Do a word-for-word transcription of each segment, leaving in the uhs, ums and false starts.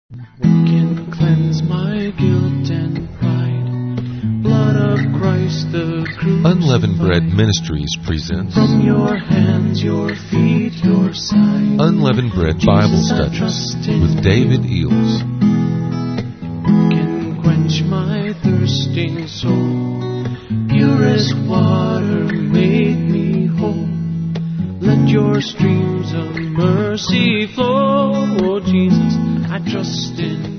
What can cleanse my guilt and pride? Blood of Christ the crucified. Unleavened Bread Ministries presents From your hands, your feet, your side. Unleavened Bread Bible Studies with David Eels. What can quench my thirsting soul? Purest water made me whole. Let your streams of mercy flow. Oh Jesus, I trust in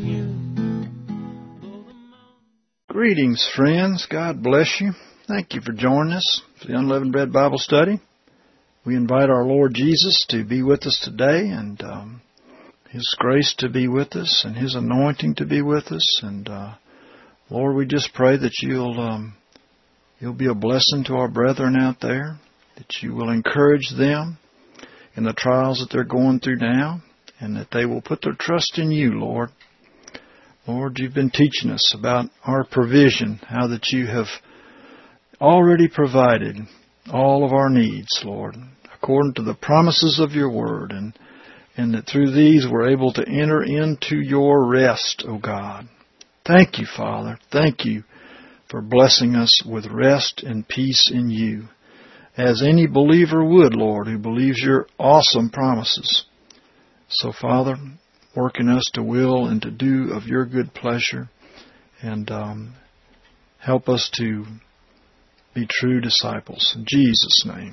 you. Greetings, friends. God bless you. Thank you for joining us for the Unleavened Bread Bible Study. We invite our Lord Jesus to be with us today, and um, His grace to be with us, and His anointing to be with us. And uh, Lord, we just pray that you'll um, you'll be a blessing to our brethren out there, that you will encourage them in the trials that they're going through now, and that they will put their trust in you, Lord. Lord, you've been teaching us about our provision, how that you have already provided all of our needs, Lord, according to the promises of your word, and, and that through these we're able to enter into your rest, O God. Thank you, Father. Thank you for blessing us with rest and peace in you, as any believer would, Lord, who believes your awesome promises. So, Father, work in us to will and to do of your good pleasure, and um, help us to be true disciples. In Jesus' name,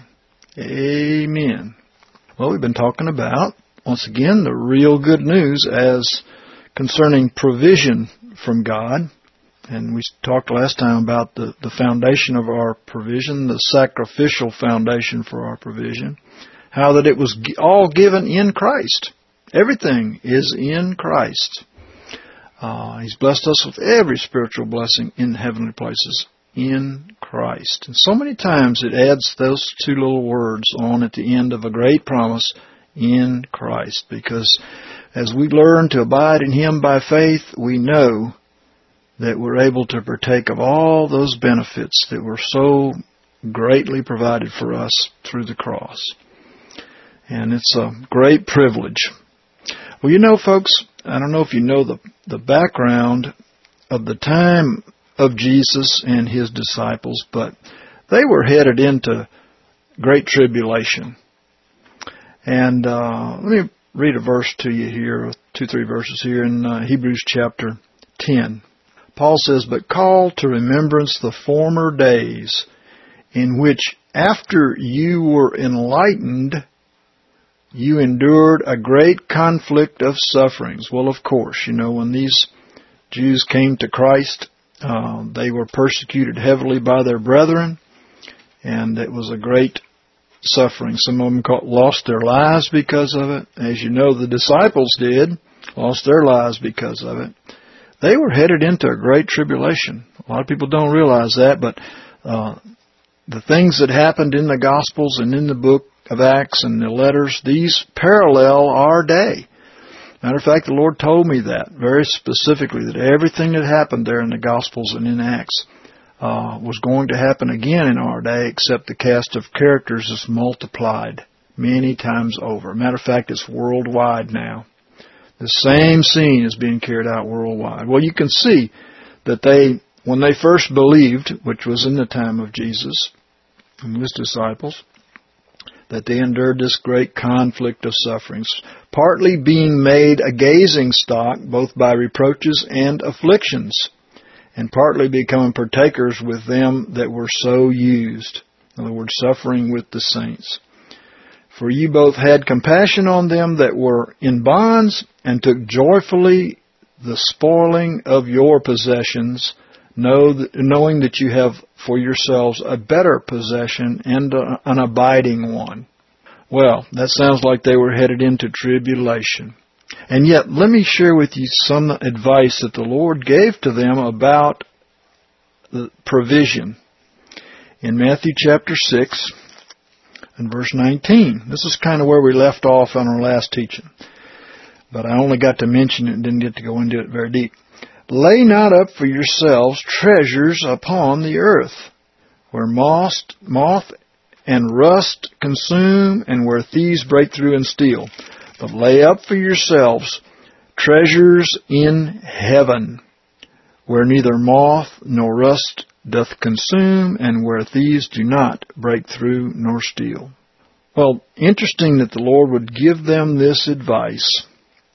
amen. Well, we've been talking about, once again, the real good news as concerning provision from God. And we talked last time about the, the foundation of our provision, the sacrificial foundation for our provision, how that it was all given in Christ. Everything is in Christ. Uh, he's blessed us with every spiritual blessing in heavenly places in Christ. And so many times it adds those two little words on at the end of a great promise, in Christ. Because as we learn to abide in Him by faith, we know that we're able to partake of all those benefits that were so greatly provided for us through the cross. And it's a great privilege. Well, you know, folks, I don't know if you know the, the background of the time of Jesus and His disciples, but they were headed into great tribulation. And uh, let me read a verse to you here, two, three verses here in uh, Hebrews chapter ten. Paul says, "But call to remembrance the former days in which, after you were enlightened, you endured a great conflict of sufferings." Well, of course, you know, when these Jews came to Christ, uh, they were persecuted heavily by their brethren, and it was a great suffering. Some of them lost their lives because of it. As you know, the disciples did, lost their lives because of it. They were headed into a great tribulation. A lot of people don't realize that, but uh, the things that happened in the Gospels and in the book of Acts and the letters, these parallel our day. Matter of fact, the Lord told me that very specifically, that everything that happened there in the Gospels and in Acts uh, was going to happen again in our day, except the cast of characters is multiplied many times over. Matter of fact, it's worldwide now. The same scene is being carried out worldwide. Well, you can see that they, when they first believed, which was in the time of Jesus and His disciples, that they endured this great conflict of sufferings, partly being made a gazing stock both by reproaches and afflictions, and partly becoming partakers with them that were so used. In other words, suffering with the saints. "For you both had compassion on them that were in bonds, and took joyfully the spoiling of your possessions, know that, knowing that you have for yourselves a better possession and a, an abiding one." Well, that sounds like they were headed into tribulation. And yet, let me share with you some advice that the Lord gave to them about the provision. In Matthew chapter six and verse nineteen. This is kind of where we left off on our last teaching, but I only got to mention it and didn't get to go into it very deep. "Lay not up for yourselves treasures upon the earth, where moth, moth and rust consume, and where thieves break through and steal. But lay up for yourselves treasures in heaven, where neither moth nor rust doth consume, and where thieves do not break through nor steal. Well, interesting that the Lord would give them this advice.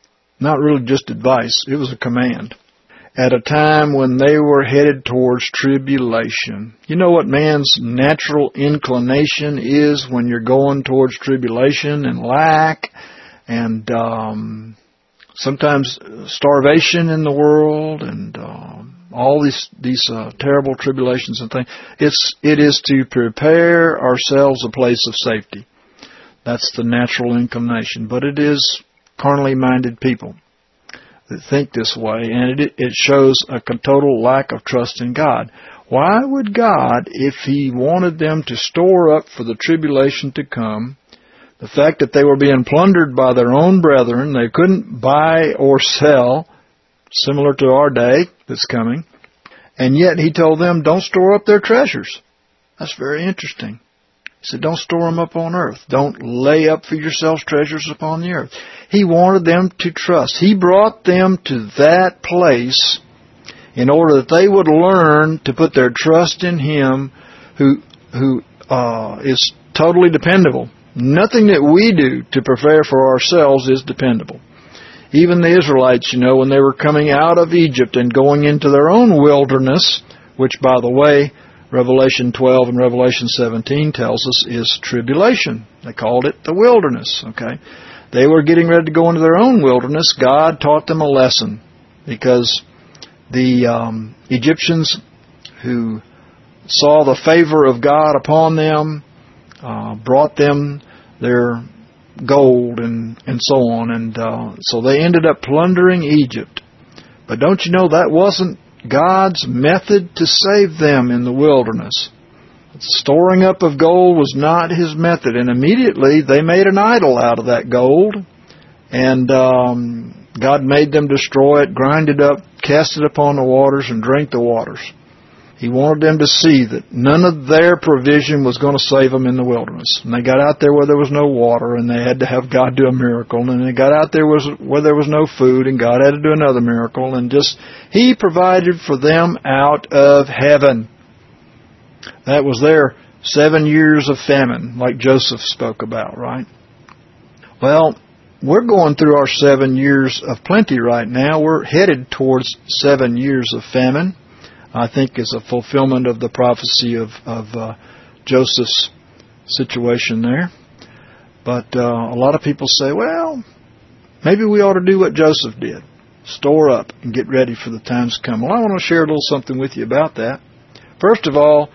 Not really just advice, it was a command. At a time when they were headed towards tribulation. You know what man's natural inclination is when you're going towards tribulation and lack and um, sometimes starvation in the world and um, all these these uh, terrible tribulations and things. It's it is to prepare ourselves a place of safety. That's the natural inclination, but it is carnally minded people that think this way, and it, it shows a total lack of trust in God. Why would God, if He wanted them to store up for the tribulation to come, the fact that they were being plundered by their own brethren, they couldn't buy or sell, similar to our day that's coming, and yet He told them, don't store up their treasures. That's very interesting. He said, don't store them up on earth. Don't lay up for yourselves treasures upon the earth. He wanted them to trust. He brought them to that place in order that they would learn to put their trust in Him who who uh, is totally dependable. Nothing that we do to prepare for ourselves is dependable. Even the Israelites, you know, when they were coming out of Egypt and going into their own wilderness, which, by the way, Revelation twelve and Revelation seventeen tells us is tribulation. They called it the wilderness, okay? They were getting ready to go into their own wilderness. God taught them a lesson because the um, Egyptians who saw the favor of God upon them uh, brought them their gold and, and so on. And uh, so they ended up plundering Egypt. But don't you know that wasn't God's method to save them in the wilderness? Storing up of gold was not His method, and immediately they made an idol out of that gold, and um, God made them destroy it, grind it up, cast it upon the waters, and drink the waters. He wanted them to see that none of their provision was going to save them in the wilderness. And they got out there where there was no water, and they had to have God do a miracle. And they got out there where there was no food, and God had to do another miracle. And just He provided for them out of heaven. That was their seven years of famine, like Joseph spoke about, right? Well, we're going through our seven years of plenty right now. We're headed towards seven years of famine. I think is a fulfillment of the prophecy of, of uh, Joseph's situation there. But uh, a lot of people say, well, maybe we ought to do what Joseph did. Store up and get ready for the times to come. Well, I want to share a little something with you about that. First of all,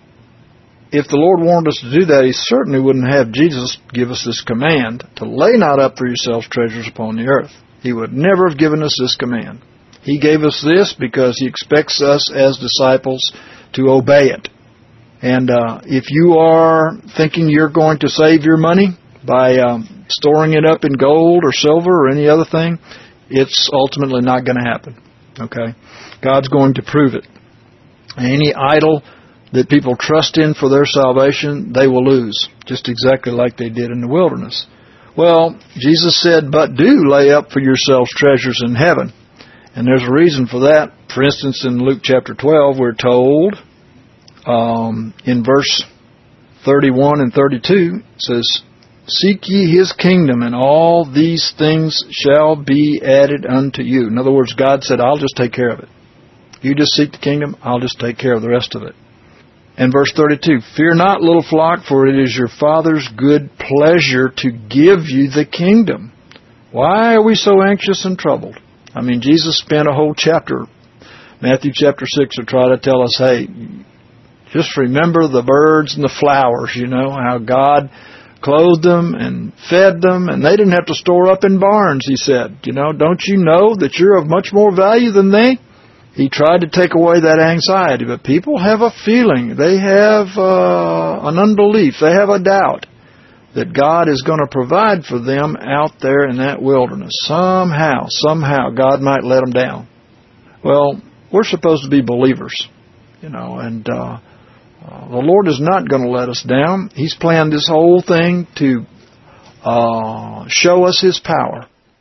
if the Lord wanted us to do that, He certainly wouldn't have Jesus give us this command to lay not up for yourselves treasures upon the earth. He would never have given us this command. He gave us this because He expects us as disciples to obey it. And uh, if you are thinking you're going to save your money by um, storing it up in gold or silver or any other thing, it's ultimately not going to happen. Okay? God's going to prove it. Any idol that people trust in for their salvation, they will lose, just exactly like they did in the wilderness. Well, Jesus said, but do lay up for yourselves treasures in heaven. And there's a reason for that. For instance, in Luke chapter twelve, we're told um, in verse thirty-one and thirty-two, it says, seek ye His kingdom, and all these things shall be added unto you. In other words, God said, I'll just take care of it. You just seek the kingdom, I'll just take care of the rest of it. And verse thirty-two, fear not, little flock, for it is your Father's good pleasure to give you the kingdom. Why are we so anxious and troubled? I mean, Jesus spent a whole chapter, Matthew chapter six, to try to tell us, hey, just remember the birds and the flowers, you know, how God clothed them and fed them, and they didn't have to store up in barns, He said. You know, don't you know that you're of much more value than they? He tried to take away that anxiety, but people have a feeling, they have uh, an unbelief, they have a doubt that God is going to provide for them out there in that wilderness. Somehow, somehow, God might let them down. Well, we're supposed to be believers, you know, and uh, uh, the Lord is not going to let us down. He's planned this whole thing to uh, show us His power,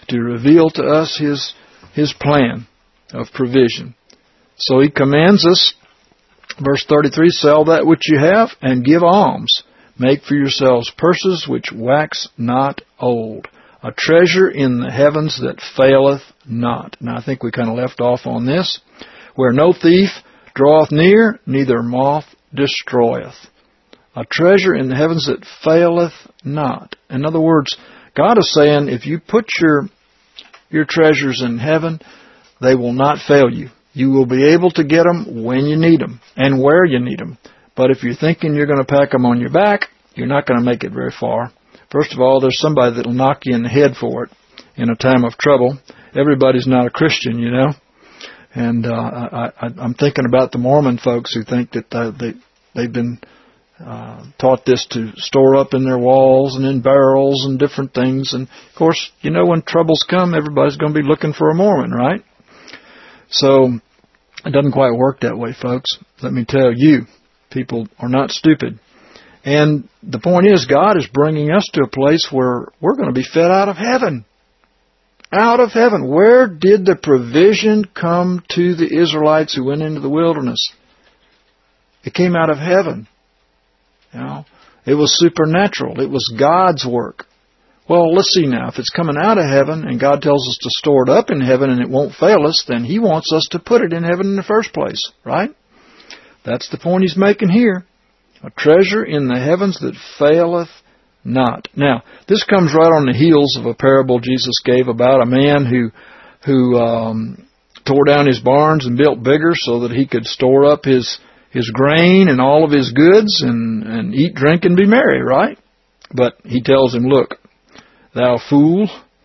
to reveal to us His, His plan of provision. So He commands us, verse thirty-three, sell that which you have and give alms. Make for yourselves purses which wax not old, a treasure in the heavens that faileth not. Now I think we kind of left off on this. Where no thief draweth near, neither moth destroyeth. A treasure in the heavens that faileth not. In other words, God is saying, if you put your your treasures in heaven, they will not fail you. You will be able to get them when you need them and where you need them. But if you're thinking you're going to pack them on your back, you're not going to make it very far. First of all, there's somebody that will knock you in the head for it in a time of trouble. Everybody's not a Christian, you know. And uh, I, I, I'm thinking about the Mormon folks who think that uh, they, they've been uh, taught this to store up in their walls and in barrels and different things. And, of course, you know, when troubles come, everybody's going to be looking for a Mormon, right? So it doesn't quite work that way, folks. Let me tell you, people are not stupid. And the point is, God is bringing us to a place where we're going to be fed out of heaven. Out of heaven. Where did the provision come to the Israelites who went into the wilderness? It came out of heaven. You know, it was supernatural. It was God's work. Well, let's see now. If it's coming out of heaven and God tells us to store it up in heaven and it won't fail us, then He wants us to put it in heaven in the first place, right? That's the point He's making here. A treasure in the heavens that faileth not. Now, this comes right on the heels of a parable Jesus gave about a man who who um, tore down his barns and built bigger so that he could store up his his grain and all of his goods and, and eat, drink, and be merry, right? But he tells him, look, thou fool,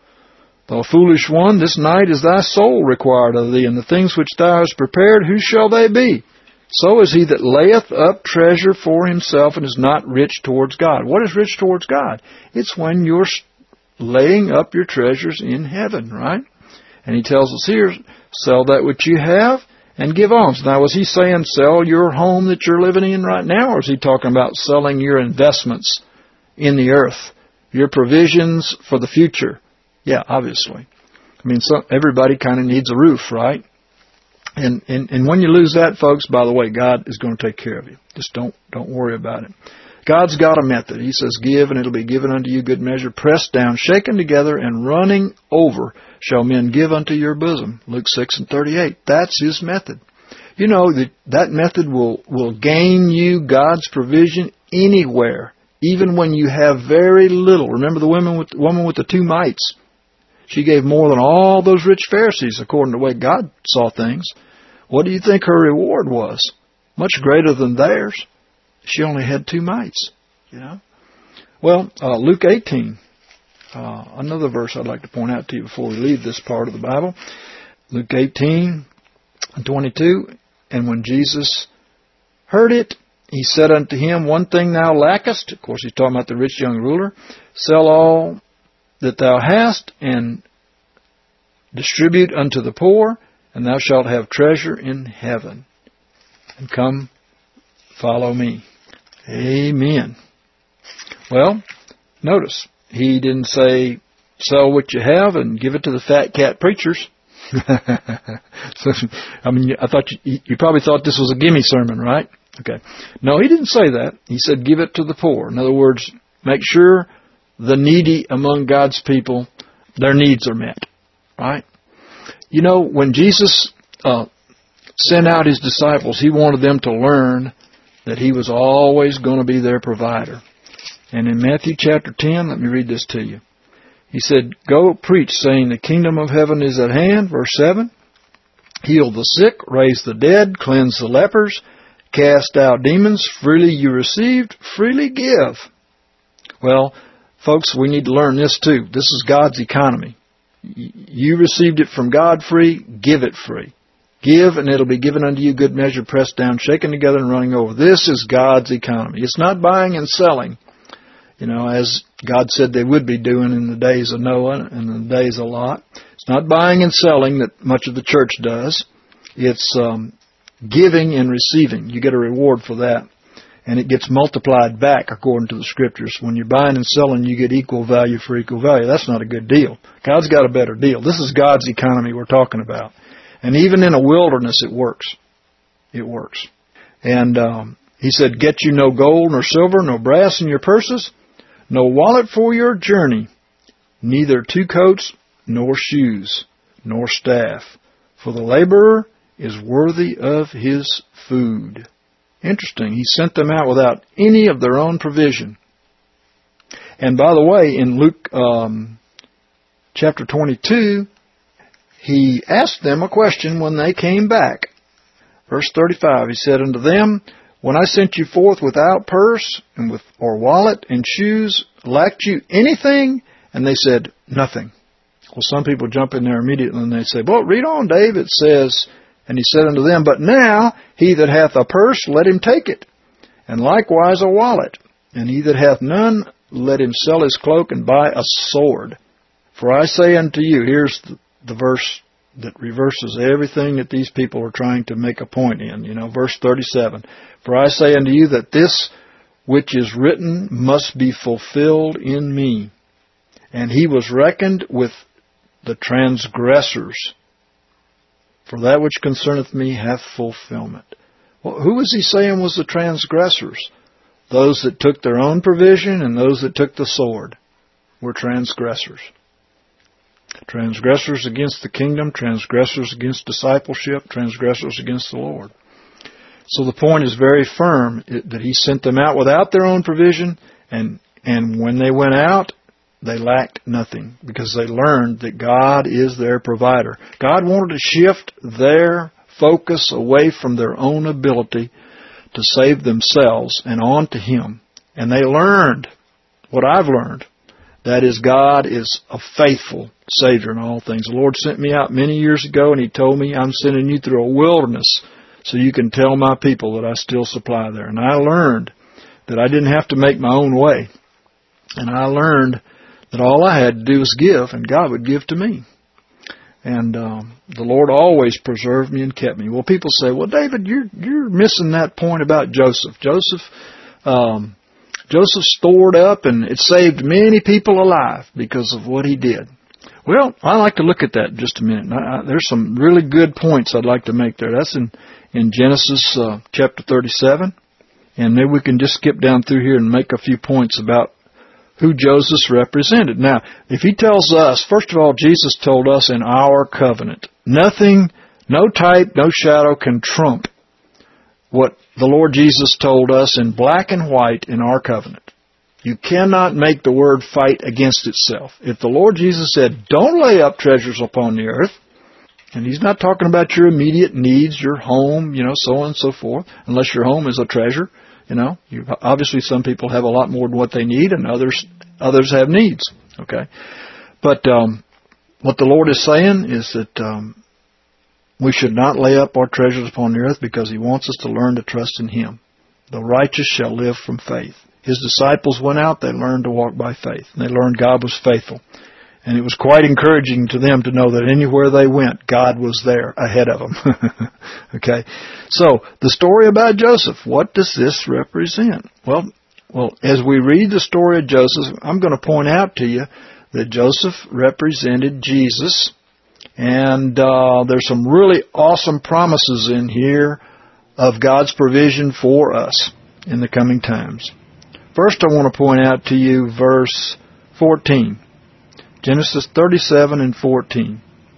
thou foolish one, this night is thy soul required of thee, and the things which thou hast prepared, whose shall they be? So is he that layeth up treasure for himself and is not rich towards God. What is rich towards God? It's when you're laying up your treasures in heaven, right? And he tells us here, sell that which you have and give alms. Now, was he saying sell your home that you're living in right now, or is he talking about selling your investments in the earth, your provisions for the future? Yeah, obviously. I mean, so everybody kind of needs a roof, right? And, and and when you lose that, folks, by the way, God is going to take care of you. Just don't don't worry about it. God's got a method. He says, give, and it'll be given unto you good measure, pressed down, shaken together, and running over shall men give unto your bosom. Luke six and thirty-eight. That's His method. You know, that that method will, will gain you God's provision anywhere, even when you have very little. Remember the woman with, woman with the two mites? She gave more than all those rich Pharisees, according to the way God saw things. What do you think her reward was? Much greater than theirs. She only had two mites, you know. Well, uh, Luke eighteen, uh, another verse I'd like to point out to you before we leave this part of the Bible. Luke eighteen and twenty-two, and when Jesus heard it, He said unto him, one thing thou lackest. Of course, He's talking about the rich young ruler. Sell all that thou hast, and distribute unto the poor, and thou shalt have treasure in heaven. And come, follow me. Amen. Well, notice, He didn't say, sell what you have and give it to the fat cat preachers. so, I mean, I thought you, you probably thought this was a gimme sermon, right? Okay. No, He didn't say that. He said, give it to the poor. In other words, make sure the needy among God's people, their needs are met, right? You know, when Jesus uh, sent out His disciples, He wanted them to learn that He was always going to be their provider. And in Matthew chapter ten, let me read this to you. He said, go preach, saying the kingdom of heaven is at hand, verse seven. Heal the sick, raise the dead, cleanse the lepers, cast out demons. Freely you received, freely give. Well, folks, we need to learn this too. This is God's economy. You received it from God free, give it free. Give, and it'll be given unto you good measure, pressed down, shaken together, and running over. This is God's economy. It's not buying and selling, you know, as God said they would be doing in the days of Noah and in the days of Lot. It's not buying and selling that much of the church does. It's um, giving and receiving. You get a reward for that. and it gets multiplied back according to the Scriptures. When you're buying and selling, you get equal value for equal value. That's not a good deal. God's got a better deal. This is God's economy we're talking about. And even in a wilderness, it works. It works. And um, he said, get you no gold nor silver, no brass in your purses, no wallet for your journey, neither two coats nor shoes, nor staff. For the laborer is worthy of his food. Interesting. He sent them out without any of their own provision. And by the way, in Luke um, chapter twenty-two, he asked them a question when they came back. Verse thirty-five, he said unto them, when I sent you forth without purse and with or wallet and shoes, lacked you anything? And they said, nothing. Well, some people jump in there immediately and they say, well, read on, Dave. It says, and he said unto them, but now he that hath a purse, let him take it, and likewise a wallet. And he that hath none, let him sell his cloak and buy a sword. For I say unto you, here's the, the verse that reverses everything that these people are trying to make a point in. You know, verse thirty-seven. For I say unto you that this which is written must be fulfilled in me. And he was reckoned with the transgressors. For that which concerneth me hath fulfillment. Well, who was he saying was the transgressors? Those that took their own provision and those that took the sword were transgressors. Transgressors against the kingdom, transgressors against discipleship, transgressors against the Lord. So the point is very firm that he sent them out without their own provision, and, and when they went out, they lacked nothing because they learned that God is their provider. God wanted to shift their focus away from their own ability to save themselves and on to Him. And they learned what I've learned. That is, God is a faithful Savior in all things. The Lord sent me out many years ago and He told me, I'm sending you through a wilderness so you can tell my people that I still supply there. And I learned that I didn't have to make my own way. And I learned that all I had to do was give, and God would give to me. And um, the Lord always preserved me and kept me. Well, people say, well, David, you're you're missing that point about Joseph. Joseph, um, Joseph stored up, and it saved many people alive because of what he did. Well, I like to look at that in just a minute. I, I, there's some really good points I'd like to make there. That's in, in Genesis uh, chapter thirty-seven. And maybe we can just skip down through here and make a few points about who Joseph represented. Now, if he tells us, first of all, Jesus told us in our covenant, nothing, no type, no shadow can trump what the Lord Jesus told us in black and white in our covenant. You cannot make the word fight against itself. If the Lord Jesus said, don't lay up treasures upon the earth, and He's not talking about your immediate needs, your home, you know, so on and so forth, unless your home is a treasure. You know, you, obviously some people have a lot more than what they need, and others others have needs. Okay, but um, what the Lord is saying is that um, we should not lay up our treasures upon the earth because He wants us to learn to trust in Him. The righteous shall live from faith. His disciples went out; they learned to walk by faith, and they learned God was faithful. And it was quite encouraging to them to know that anywhere they went, God was there ahead of them. Okay? So, the story about Joseph, what does this represent? Well, well, as we read the story of Joseph, I'm going to point out to you that Joseph represented Jesus. And uh, there's some really awesome promises in here of God's provision for us in the coming times. First, I want to point out to you verse fourteen. Genesis thirty-seven and fourteen.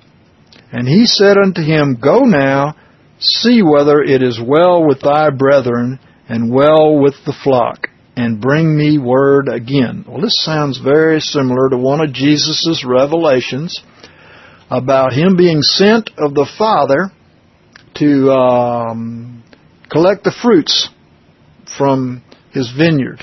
And he said unto him, go now, see whether it is well with thy brethren, and well with the flock, and bring me word again. Well, this sounds very similar to one of Jesus' revelations about Him being sent of the Father to um, collect the fruits from His vineyard.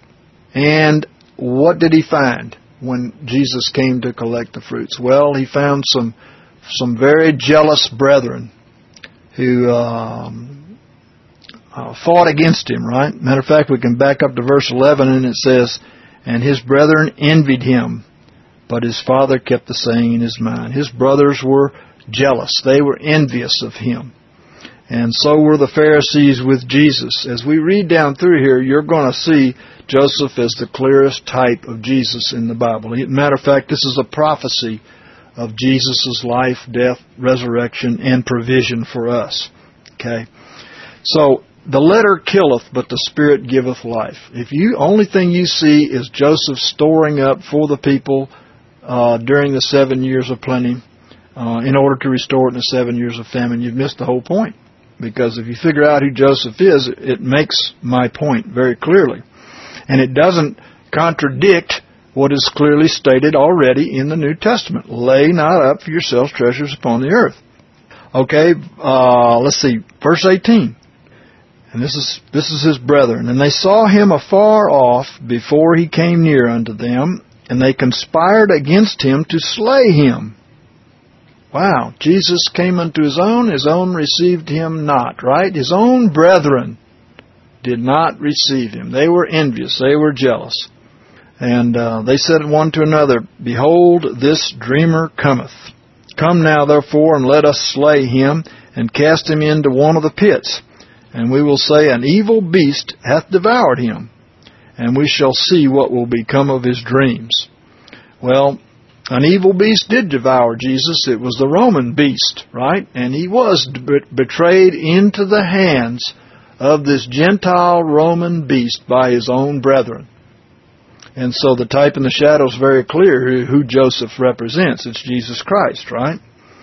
And what did He find when Jesus came to collect the fruits? Well, He found some some very jealous brethren who um, uh, fought against Him, right? Matter of fact, we can back up to verse eleven, and it says, and His brethren envied Him, but His Father kept the saying in His mind. His brothers were jealous. They were envious of Him. And so were the Pharisees with Jesus. As we read down through here, you're going to see Joseph as the clearest type of Jesus in the Bible. Matter of fact, this is a prophecy of Jesus' life, death, resurrection, and provision for us. Okay? So, the letter killeth, but the Spirit giveth life. If you only thing you see is Joseph storing up for the people uh, during the seven years of plenty uh, in order to restore it in the seven years of famine, you've missed the whole point. Because if you figure out who Joseph is, it makes my point very clearly. And it doesn't contradict what is clearly stated already in the New Testament. Lay not up for yourselves treasures upon the earth. Okay, uh, let's see, verse eighteen. And this is this is his brethren. And they saw him afar off before he came near unto them, and they conspired against him to slay him. Wow, Jesus came unto his own, his own received him not, right? His own brethren did not receive him. They were envious, they were jealous. And uh, they said one to another, Behold, this dreamer cometh. Come now, therefore, and let us slay him, and cast him into one of the pits. And we will say, An evil beast hath devoured him, and we shall see what will become of his dreams. Well, an evil beast did devour Jesus. It was the Roman beast, right? And he was betrayed into the hands of this Gentile Roman beast by his own brethren. And so the type and the shadow is very clear who Joseph represents. It's Jesus Christ, right?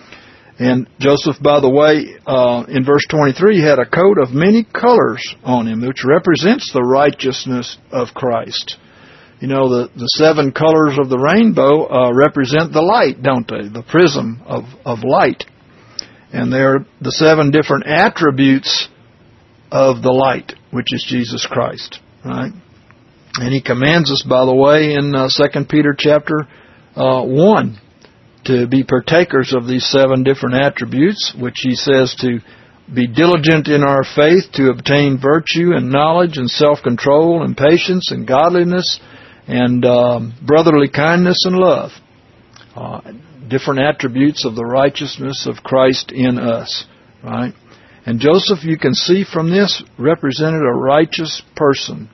And Joseph, by the way, uh, in verse twenty-three, had a coat of many colors on him, which represents the righteousness of Christ. You know, the, the seven colors of the rainbow uh, represent the light, don't they? The prism of, of light. And they're the seven different attributes of the light, which is Jesus Christ, right? And he commands us, by the way, in uh, Second Peter chapter uh, one, to be partakers of these seven different attributes, which he says to be diligent in our faith, to obtain virtue and knowledge and self-control and patience and godliness and um, brotherly kindness and love. Uh, different attributes of the righteousness of Christ in us, right? And Joseph, you can see from this, represented a righteous person.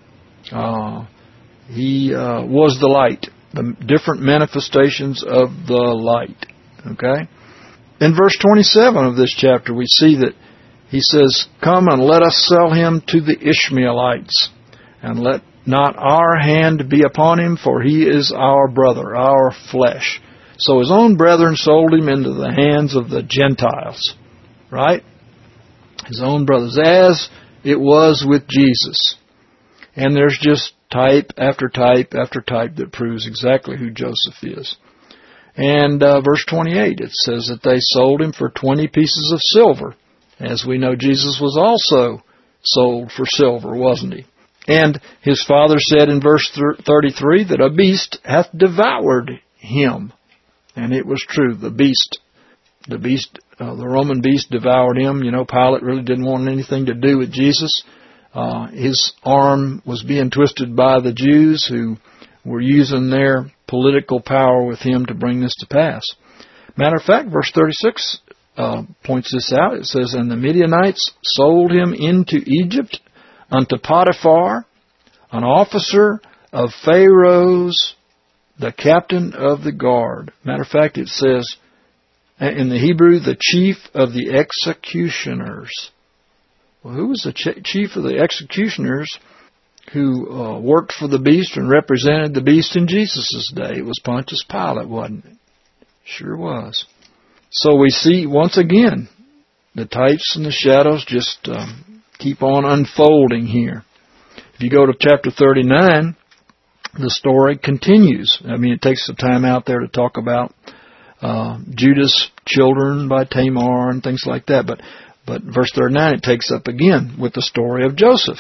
Uh, he uh, was the light, the different manifestations of the light. Okay? In verse twenty-seven of this chapter, we see that he says, Come and let us sell him to the Ishmaelites, and let not our hand be upon him, for he is our brother, our flesh. So his own brethren sold him into the hands of the Gentiles. Right? His own brothers, as it was with Jesus. And there's just type after type after type that proves exactly who Joseph is. And uh, verse twenty-eight, it says that they sold him for twenty pieces of silver. As we know, Jesus was also sold for silver, wasn't he? And his father said in verse thirty-three that a beast hath devoured him. And it was true. The beast, the beast, uh, the Roman beast devoured him. You know, Pilate really didn't want anything to do with Jesus. Uh, his arm was being twisted by the Jews who were using their political power with him to bring this to pass. Matter of fact, verse thirty-six uh, points this out. It says, And the Midianites sold him into Egypt unto Potiphar, an officer of Pharaoh's, the captain of the guard. Matter of fact, it says in the Hebrew, the chief of the executioners. Well, who was the ch- chief of the executioners who uh, worked for the beast and represented the beast in Jesus' day? It was Pontius Pilate, wasn't it? Sure was. So we see, once again, the types and the shadows just um, keep on unfolding here. If you go to chapter thirty-nine, the story continues. I mean, it takes the time out there to talk about uh, Judah's children by Tamar and things like that. But but verse thirty-nine, it takes up again with the story of Joseph.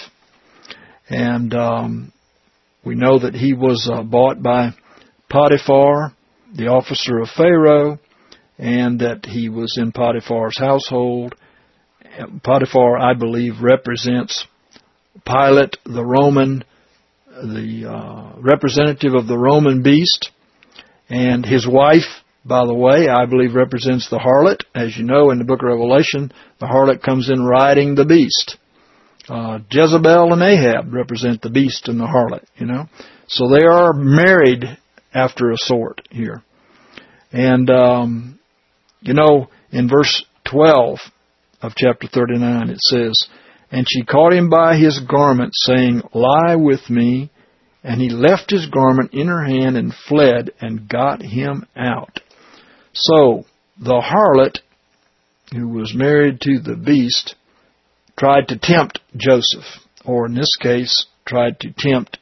And um, we know that he was uh, bought by Potiphar, the officer of Pharaoh, and that he was in Potiphar's household. Potiphar, I believe, represents Pilate, the Roman, the uh, representative of the Roman beast, and his wife by the way, I believe represents the harlot. As you know, in the book of Revelation, the harlot comes in riding the beast. Uh, Jezebel and Ahab represent the beast and the harlot, you know. So they are married after a sort here. And, um, you know, in verse twelve of chapter thirty-nine, it says, "And she caught him by his garment, saying, Lie with me. And he left his garment in her hand and fled and got him out." So, the harlot, who was married to the beast, tried to tempt Joseph, or in this case, tried to tempt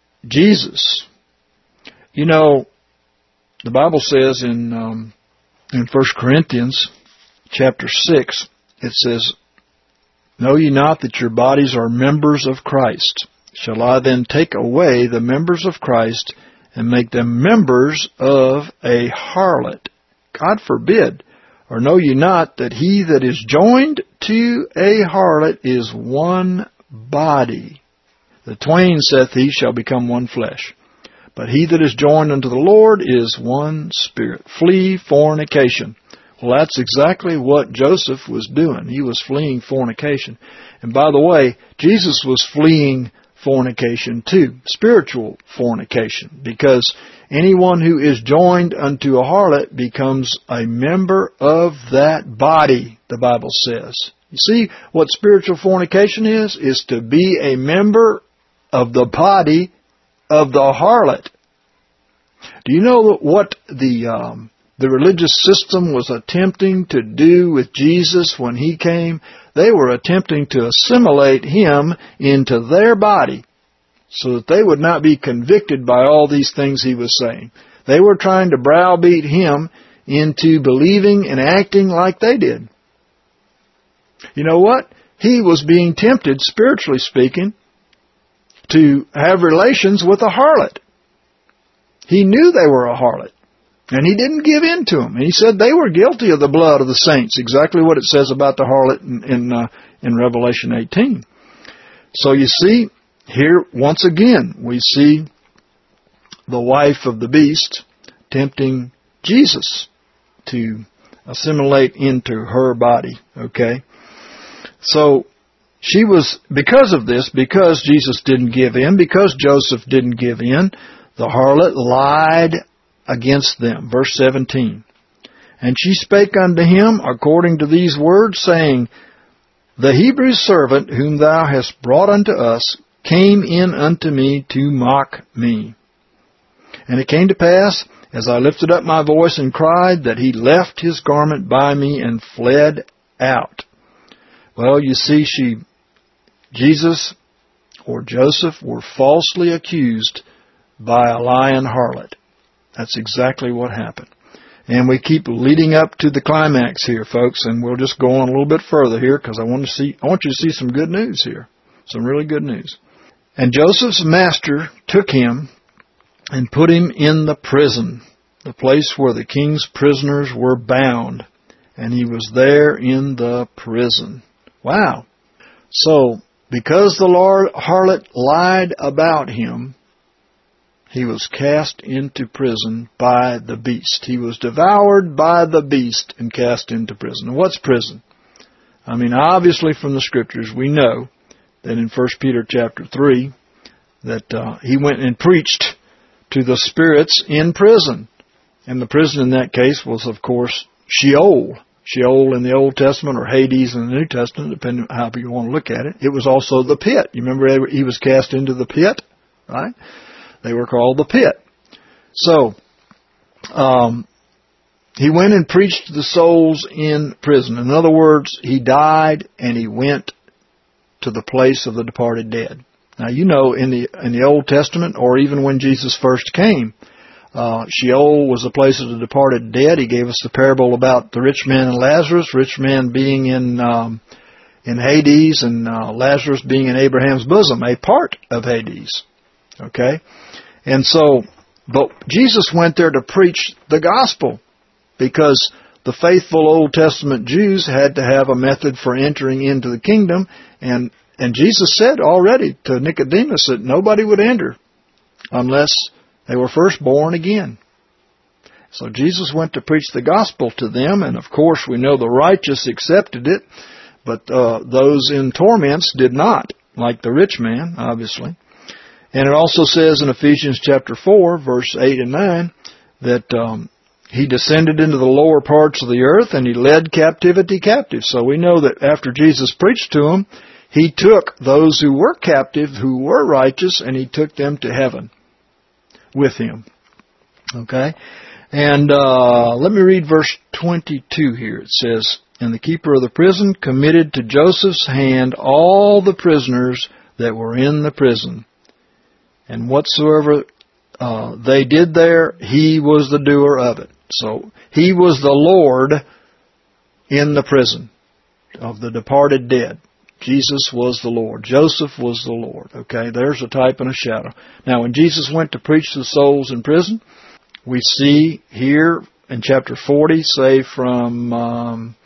Jesus. You know, the Bible says in um, in First Corinthians chapter six, it says, "Know ye not that your bodies are members of Christ? Shall I then take away the members of Christ and make them members of a harlot? God forbid. Or know ye not that he that is joined to a harlot is one body? The twain, saith he, shall become one flesh. But he that is joined unto the Lord is one spirit. Flee fornication." Well, that's exactly what Joseph was doing. He was fleeing fornication. And by the way, Jesus was fleeing fornication too, spiritual fornication, because anyone who is joined unto a harlot becomes a member of that body, the Bible says. You see what spiritual fornication is? Is to be a member of the body of the harlot. Do you know what the um, the religious system was attempting to do with Jesus when He came? They were attempting to assimilate Him into their body so that they would not be convicted by all these things He was saying. They were trying to browbeat Him into believing and acting like they did. You know what? He was being tempted, spiritually speaking, to have relations with a harlot. He knew they were a harlot. And He didn't give in to them. And He said they were guilty of the blood of the saints. Exactly what it says about the harlot in in, uh, in Revelation eighteen. So you see, here once again, we see the wife of the beast tempting Jesus to assimilate into her body. Okay? So she was, because of this, because Jesus didn't give in, because Joseph didn't give in, the harlot lied against them. Verse seventeen. "And she spake unto him according to these words, saying, The Hebrew servant whom thou hast brought unto us came in unto me to mock me. And it came to pass, as I lifted up my voice and cried, that he left his garment by me and fled out." Well, you see, she, Jesus or Joseph were falsely accused by a lying harlot. That's exactly what happened. And we keep leading up to the climax here, folks, and we'll just go on a little bit further here because I want to see, I want you to see some good news here. Some really good news. "And Joseph's master took him and put him in the prison, the place where the king's prisoners were bound. And he was there in the prison." Wow. So, because the Lord harlot lied about him, he was cast into prison by the beast. He was devoured by the beast and cast into prison. And what's prison? I mean, obviously from the Scriptures we know that in First Peter chapter three that uh, he went and preached to the spirits in prison. And the prison in that case was, of course, Sheol. Sheol in the Old Testament, or Hades in the New Testament, depending on how you want to look at it. It was also the pit. You remember he was cast into the pit, right? They were called the pit. So, um, he went and preached to the souls in prison. In other words, he died and he went to the place of the departed dead. Now, you know, in the in the Old Testament, or even when Jesus first came, uh, Sheol was the place of the departed dead. He gave us the parable about the rich man and Lazarus, rich man being in um, in Hades and uh, Lazarus being in Abraham's bosom, a part of Hades. Okay? And so, but Jesus went there to preach the gospel because the faithful Old Testament Jews had to have a method for entering into the kingdom. And, and Jesus said already to Nicodemus that nobody would enter unless they were first born again. So Jesus went to preach the gospel to them, and of course we know the righteous accepted it, but uh, those in torments did not, like the rich man, obviously. And it also says in Ephesians chapter four, verse eight and nine, that um, He descended into the lower parts of the earth and He led captivity captive. So we know that after Jesus preached to them, He took those who were captive, who were righteous, and He took them to heaven with Him. Okay? And uh, let me read verse twenty-two here. It says, "And the keeper of the prison committed to Joseph's hand all the prisoners that were in the prison. And whatsoever uh, they did there, he was the doer of it." So he was the Lord in the prison of the departed dead. Jesus was the Lord. Joseph was the Lord. Okay, there's a type and a shadow. Now, when Jesus went to preach to the souls in prison, we see here in chapter forty, say from um,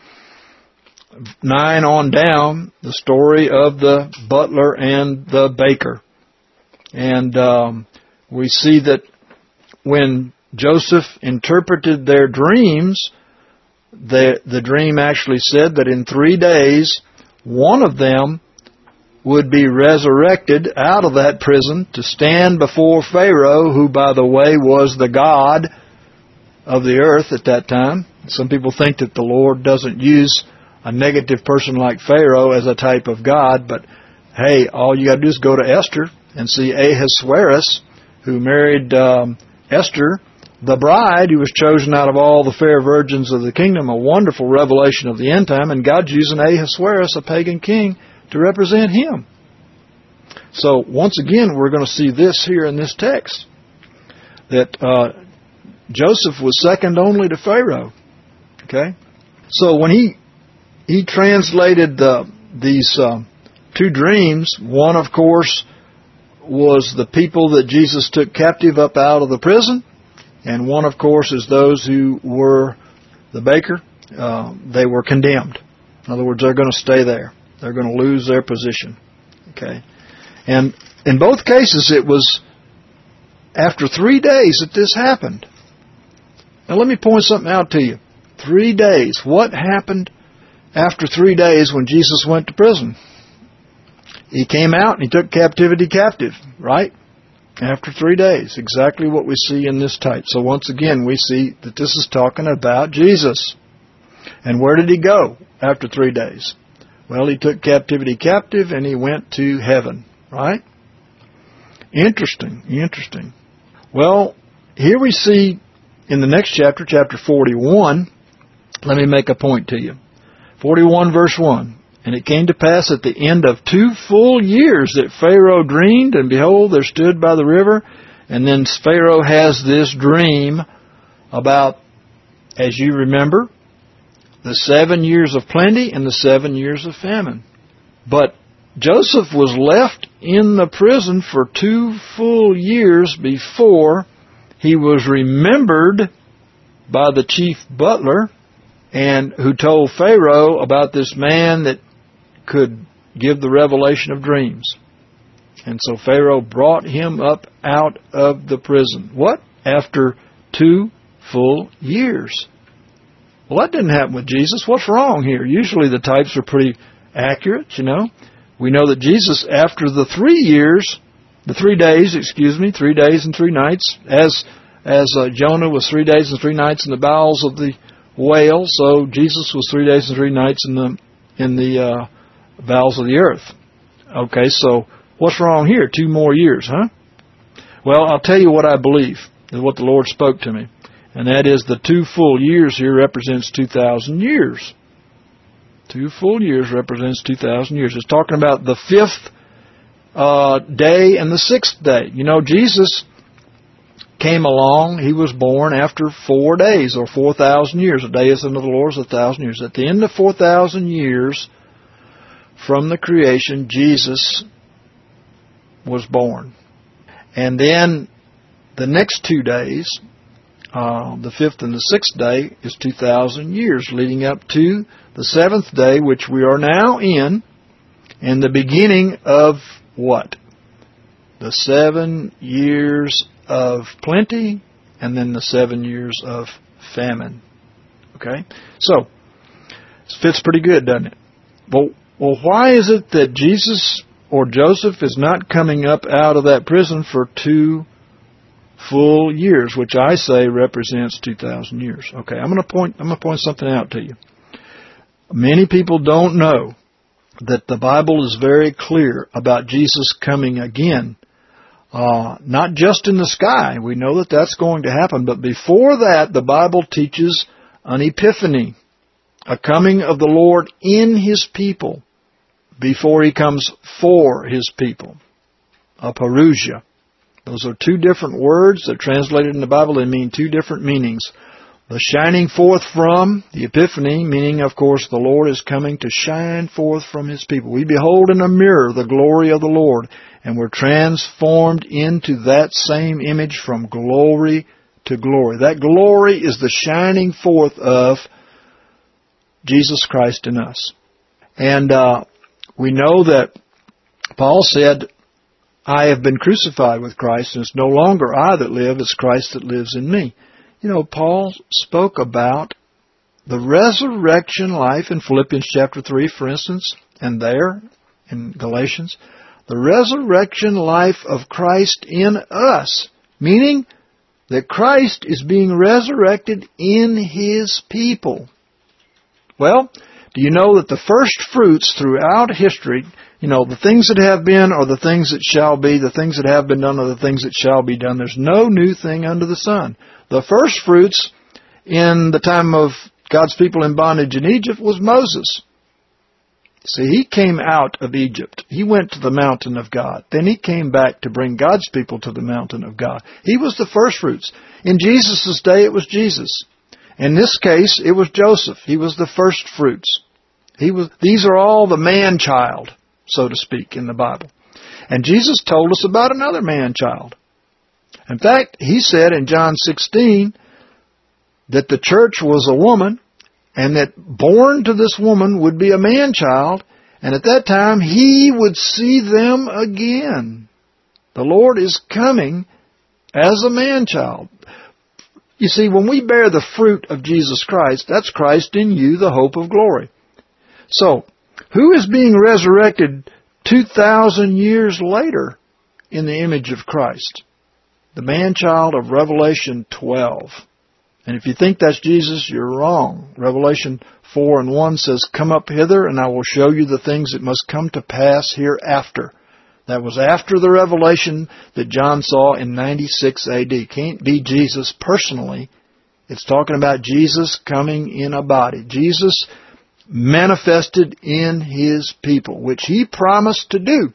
nine on down, the story of the butler and the baker. And um, we see that when Joseph interpreted their dreams, the, the dream actually said that in three days, one of them would be resurrected out of that prison to stand before Pharaoh, who, by the way, was the God of the earth at that time. Some people think that the Lord doesn't use a negative person like Pharaoh as a type of God, but hey, all you got to do is go to Esther and see Ahasuerus, who married um, Esther, the bride, who was chosen out of all the fair virgins of the kingdom, a wonderful revelation of the end time, and God's using Ahasuerus, a pagan king, to represent Him. So, once again, we're going to see this here in this text, that uh, Joseph was second only to Pharaoh. Okay? So, when he he translated the, these uh, two dreams, one, of course, was the people that Jesus took captive up out of the prison, and one, of course, is those who were the baker. Uh, they were condemned. In other words, they're going to stay there. They're going to lose their position. Okay? And in both cases, it was after three days that this happened. Now, let me point something out to you. Three days. What happened after three days when Jesus went to prison? He came out and He took captivity captive, right? After three days. Exactly what we see in this type. So once again, we see that this is talking about Jesus. And where did He go after three days? Well, He took captivity captive and He went to heaven, right? Interesting, interesting. Well, here we see in the next chapter, chapter forty-one, let me make a point to you. forty-one verse one. "And it came to pass at the end of two full years that Pharaoh dreamed, and behold, there stood by the river." And then Pharaoh has this dream about, as you remember, the seven years of plenty and the seven years of famine. But Joseph was left in the prison for two full years before he was remembered by the chief butler, and who told Pharaoh about this man that could give the revelation of dreams. And so Pharaoh brought him up out of the prison. What? After two full years. Well, that didn't happen with Jesus. What's wrong here? Usually the types are pretty accurate, you know. We know that Jesus, after the three years, the three days, excuse me, three days and three nights, as as uh, Jonah was three days and three nights in the bowels of the whale, so Jesus was three days and three nights in the in the uh, bowels of the earth. Okay, so what's wrong here? Two more years, huh? Well, I'll tell you what I believe is what the Lord spoke to me. And that is the two full years here represents two thousand years. Two full years represents two thousand years. It's talking about the fifth uh, day and the sixth day. You know, Jesus came along. He was born after four days or four thousand years. A day is unto the Lord is a thousand years. At the end of four thousand years from the creation, Jesus was born. And then the next two days, uh, the fifth and the sixth day, is two thousand years, leading up to the seventh day, which we are now in, and the beginning of what? The seven years of plenty and then the seven years of famine. Okay? So, this fits pretty good, doesn't it? Well, well, why is it that Jesus or Joseph is not coming up out of that prison for two full years, which I say represents two thousand years? Okay, I'm going to point, I'm going to point something out to you. Many people don't know that the Bible is very clear about Jesus coming again. Uh, not just in the sky. We know that that's going to happen. But before that, the Bible teaches an epiphany, a coming of the Lord in His people before He comes for His people, a parousia. Those are two different words. They're translated in the Bible. They mean two different meanings. The shining forth from, the epiphany, meaning, of course, the Lord is coming to shine forth from His people. We behold in a mirror the glory of the Lord, and we're transformed into that same image from glory to glory. That glory is the shining forth of Jesus Christ in us. And uh, we know that Paul said, I have been crucified with Christ, and it's no longer I that live, it's Christ that lives in me. You know, Paul spoke about the resurrection life in Philippians chapter three, for instance, and there in Galatians. The resurrection life of Christ in us, meaning that Christ is being resurrected in His people. Well, do you know that the first fruits throughout history, you know, the things that have been are the things that shall be, the things that have been done are the things that shall be done. There's no new thing under the sun. The first fruits in the time of God's people in bondage in Egypt was Moses. See, he came out of Egypt. He went to the mountain of God. Then he came back to bring God's people to the mountain of God. He was the first fruits. In Jesus' day, it was Jesus. In this case, it was Joseph. He was the first fruits. He was. These are all the man-child, so to speak, in the Bible. And Jesus told us about another man-child. In fact, He said in John sixteen that the church was a woman, and that born to this woman would be a man-child, and at that time He would see them again. The Lord is coming as a man-child. You see, when we bear the fruit of Jesus Christ, that's Christ in you, the hope of glory. So, who is being resurrected two thousand years later in the image of Christ? The man-child of Revelation twelve. And if you think that's Jesus, you're wrong. Revelation four and one says, Come up hither, and I will show you the things that must come to pass hereafter. That was after the revelation that John saw in ninety-six A D. Can't be Jesus personally. It's talking about Jesus coming in a body. Jesus manifested in His people, which He promised to do.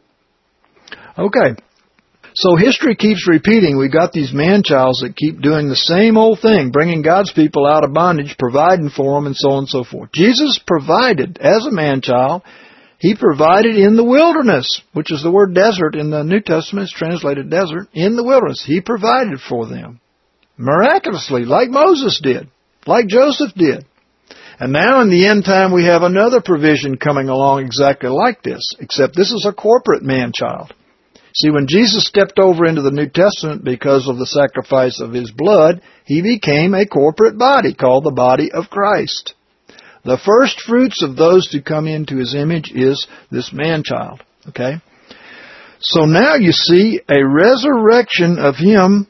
Okay. So history keeps repeating. We've got these man-childs that keep doing the same old thing, bringing God's people out of bondage, providing for them, and so on and so forth. Jesus provided as a man-child. He provided in the wilderness, which is the word desert in the New Testament. It's translated desert. In the wilderness, He provided for them. Miraculously, like Moses did, like Joseph did. And now in the end time, we have another provision coming along exactly like this, except this is a corporate man-child. See, when Jesus stepped over into the New Testament because of the sacrifice of His blood, He became a corporate body called the body of Christ. The first fruits of those who come into His image is this man-child. Okay? So now you see a resurrection of Him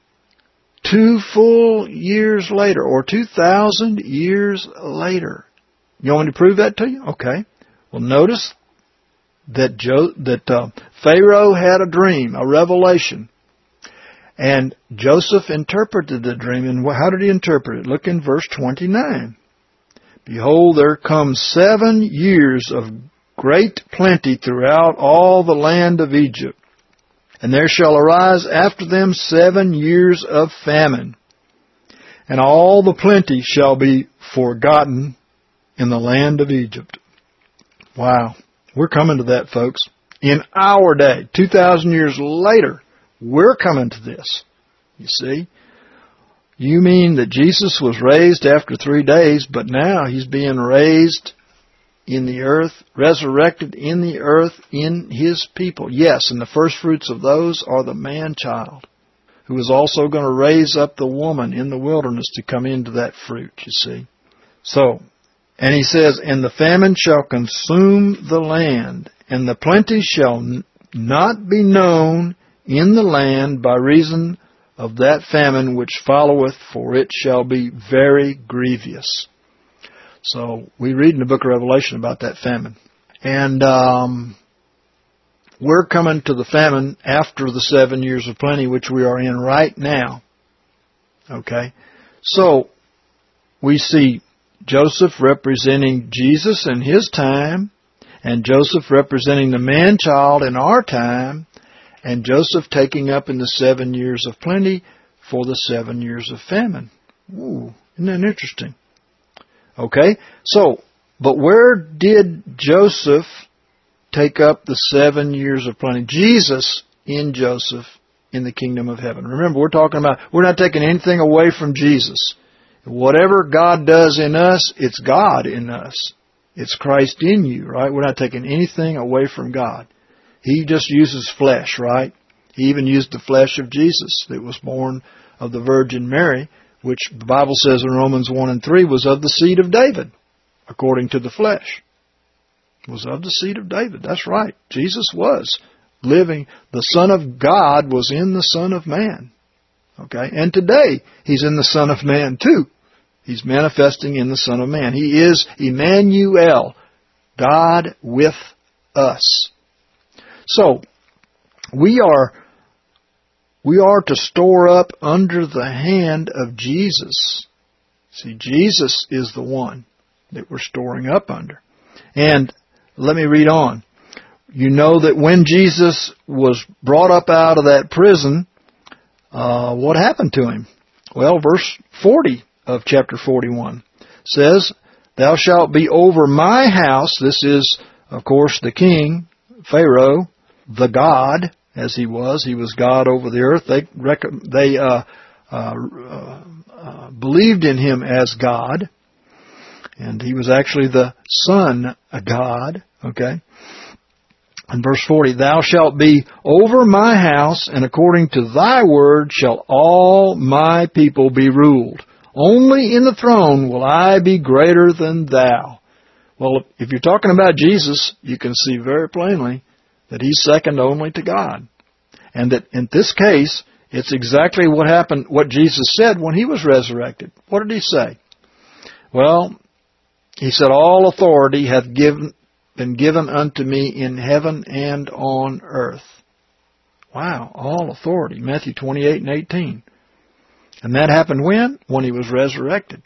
two full years later, or two thousand years later. You want me to prove that to you? Okay. Well, notice that Jo- that uh, Pharaoh had a dream, a revelation. And Joseph interpreted the dream. And how did he interpret it? Look in verse twenty-nine. Behold, there come seven years of great plenty throughout all the land of Egypt. And there shall arise after them seven years of famine. And all the plenty shall be forgotten in the land of Egypt. Wow. We're coming to that, folks. In our day, two thousand years later, we're coming to this. You see? You mean that Jesus was raised after three days, but now He's being raised in the earth, resurrected in the earth in His people. Yes, and the first fruits of those are the man-child. who is also going to raise up the woman in the wilderness to come into that fruit, you see. So, and he says, and the famine shall consume the land, and the plenty shall n- not be known in the land by reason of that famine which followeth, for it shall be very grievous. So we read in the book of Revelation about that famine. And um, we're coming to the famine after the seven years of plenty, which we are in right now. Okay? So we see Joseph representing Jesus in his time, and Joseph representing the man-child in our time, and Joseph taking up in the seven years of plenty for the seven years of famine. Ooh, isn't that interesting? Okay, so, but where did Joseph take up the seven years of plenty? Jesus in Joseph in the kingdom of heaven. Remember, we're talking about, we're not taking anything away from Jesus. Whatever God does in us, it's God in us. It's Christ in you, right? We're not taking anything away from God. He just uses flesh, right? He even used the flesh of Jesus that was born of the Virgin Mary, which the Bible says in Romans one and three was of the seed of David, according to the flesh. It was of the seed of David. That's right. Jesus was living. The Son of God was in the Son of Man. Okay? And today, He's in the Son of Man too. He's manifesting in the Son of Man. He is Emmanuel, God with us. So, we are, we are to store up under the hand of Jesus. See, Jesus is the one that we're storing up under. And let me read on. You know that when Jesus was brought up out of that prison, uh, what happened to him? Well, verse forty of chapter forty-one says, Thou shalt be over my house. This is, of course, the king, Pharaoh, the God, as he was. He was God over the earth. They they uh, uh, uh, believed in him as God, and he was actually the Son of God. Okay. In verse forty, Thou shalt be over my house, and according to thy word shall all my people be ruled. Only in the throne will I be greater than thou. Well, if you're talking about Jesus, you can see very plainly that He's second only to God. And that in this case, it's exactly what happened, what Jesus said when He was resurrected. What did He say? Well, He said, All authority hath given, been given unto me in heaven and on earth. Wow, all authority. Matthew twenty-eight and eighteen. And that happened when? When He was resurrected.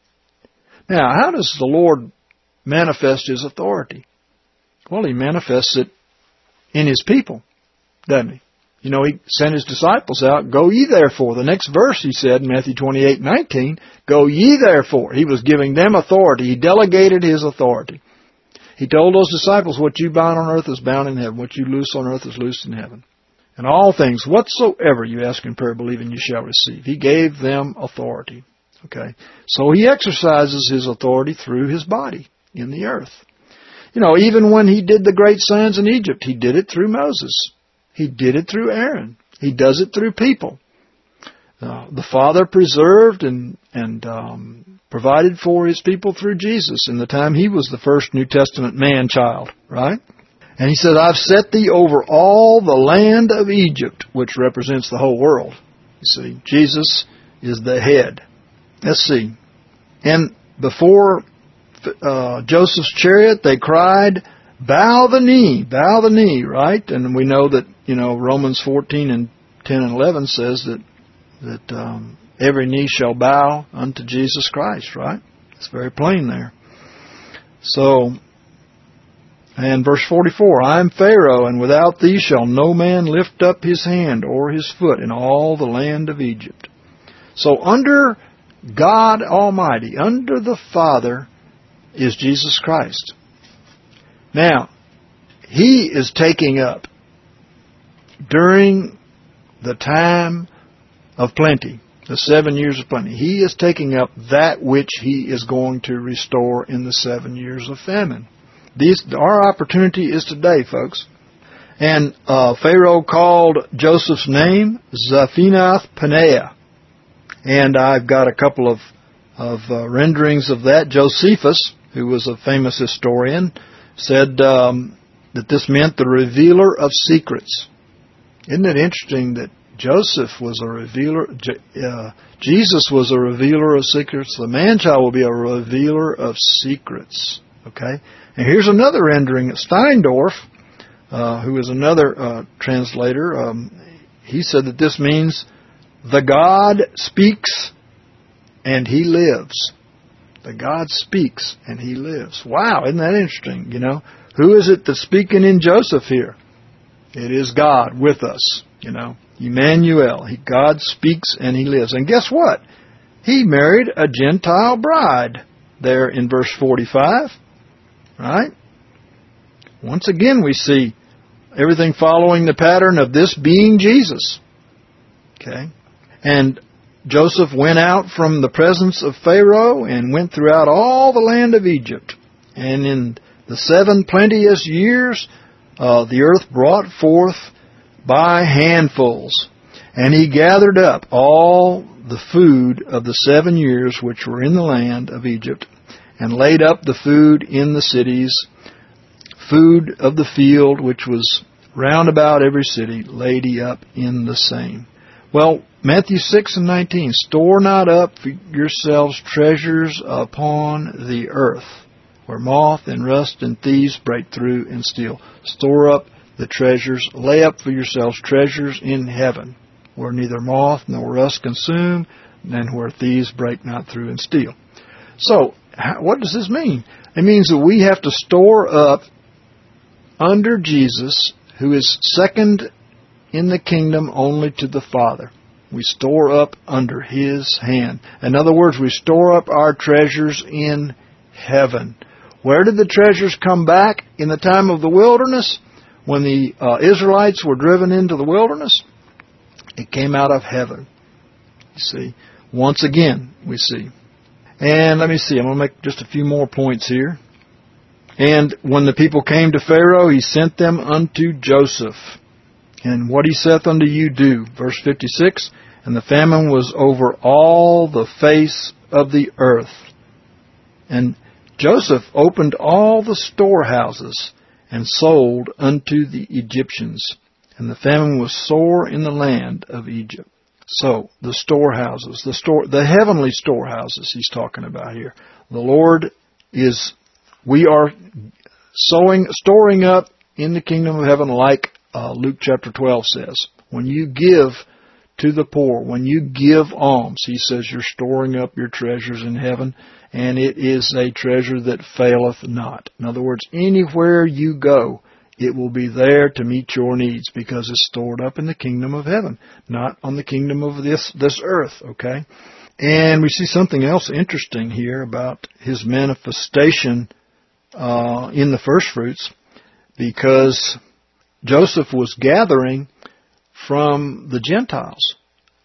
Now, how does the Lord manifest His authority? Well, He manifests it in His people, doesn't He? You know, He sent His disciples out, Go ye therefore. The next verse He said in Matthew twenty-eight nineteen, Go ye therefore. He was giving them authority. He delegated His authority. He told those disciples, What you bind on earth is bound in heaven. What you loose on earth is loosed in heaven. And all things, whatsoever you ask in prayer, believing you shall receive. He gave them authority. Okay? So He exercises His authority through His body in the earth. You know, even when He did the great signs in Egypt, He did it through Moses. He did it through Aaron. He does it through people. Uh, the Father preserved and, and um, provided for His people through Jesus in the time He was the first New Testament man-child, right? And He said, I've set thee over all the land of Egypt, which represents the whole world. You see, Jesus is the head. Let's see. And before uh, Joseph's chariot, they cried, Bow the knee, bow the knee, right? And we know that, you know, Romans fourteen and ten and eleven says that that um, every knee shall bow unto Jesus Christ, right? It's very plain there. So, and verse forty-four, I am Pharaoh, and without thee shall no man lift up his hand or his foot in all the land of Egypt. So under God Almighty, under the Father, is Jesus Christ. Now, He is taking up, during the time of plenty, the seven years of plenty, He is taking up that which He is going to restore in the seven years of famine. These, our opportunity is today, folks. And uh, Pharaoh called Joseph's name Zaphenath-Paneah. And I've got a couple of, of uh, renderings of that. Josephus, who was a famous historian, said um, that this meant the revealer of secrets. Isn't it interesting that Joseph was a revealer, uh, Jesus was a revealer of secrets. The man-child will be a revealer of secrets. Okay? And here's another rendering. Steindorf, uh, who is another uh, translator, um, he said that this means the God speaks and he lives. The God speaks and he lives. Wow, isn't that interesting? You know, who is it that's speaking in Joseph here? It is God with us, you know. Emmanuel. He, God speaks and he lives. And guess what? He married a Gentile bride there in verse forty-five. Right? Once again we see everything following the pattern of this being Jesus. Okay? And Joseph went out from the presence of Pharaoh and went throughout all the land of Egypt. And in the seven plenteous years, uh, the earth brought forth by handfuls. And he gathered up all the food of the seven years which were in the land of Egypt, and laid up the food in the cities, food of the field which was round about every city, laid he up in the same. Well, Matthew six and nineteen, store not up for yourselves treasures upon the earth, where moth and rust and thieves break through and steal. Store up the treasures, lay up for yourselves treasures in heaven, where neither moth nor rust consume, and where thieves break not through and steal. So, what does this mean? It means that we have to store up under Jesus, who is second in the kingdom only to the Father. We store up under His hand. In other words, we store up our treasures in heaven. Where did the treasures come back in the time of the wilderness? When the uh, Israelites were driven into the wilderness, it came out of heaven. You see, once again, we see. And let me see, I'm going to make just a few more points here. And when the people came to Pharaoh, he sent them unto Joseph. And what he saith unto you, do. Verse fifty-six, and the famine was over all the face of the earth. And Joseph opened all the storehouses and sold unto the Egyptians. And the famine was sore in the land of Egypt. So, the storehouses, the store, the heavenly storehouses he's talking about here. The Lord is, we are sowing, storing up in the kingdom of heaven like uh, Luke chapter twelve says. When you give to the poor, when you give alms, he says you're storing up your treasures in heaven, and it is a treasure that faileth not. In other words, anywhere you go, it will be there to meet your needs because it's stored up in the kingdom of heaven, not on the kingdom of this, this earth, okay? And we see something else interesting here about his manifestation uh, in the first fruits, because Joseph was gathering from the Gentiles.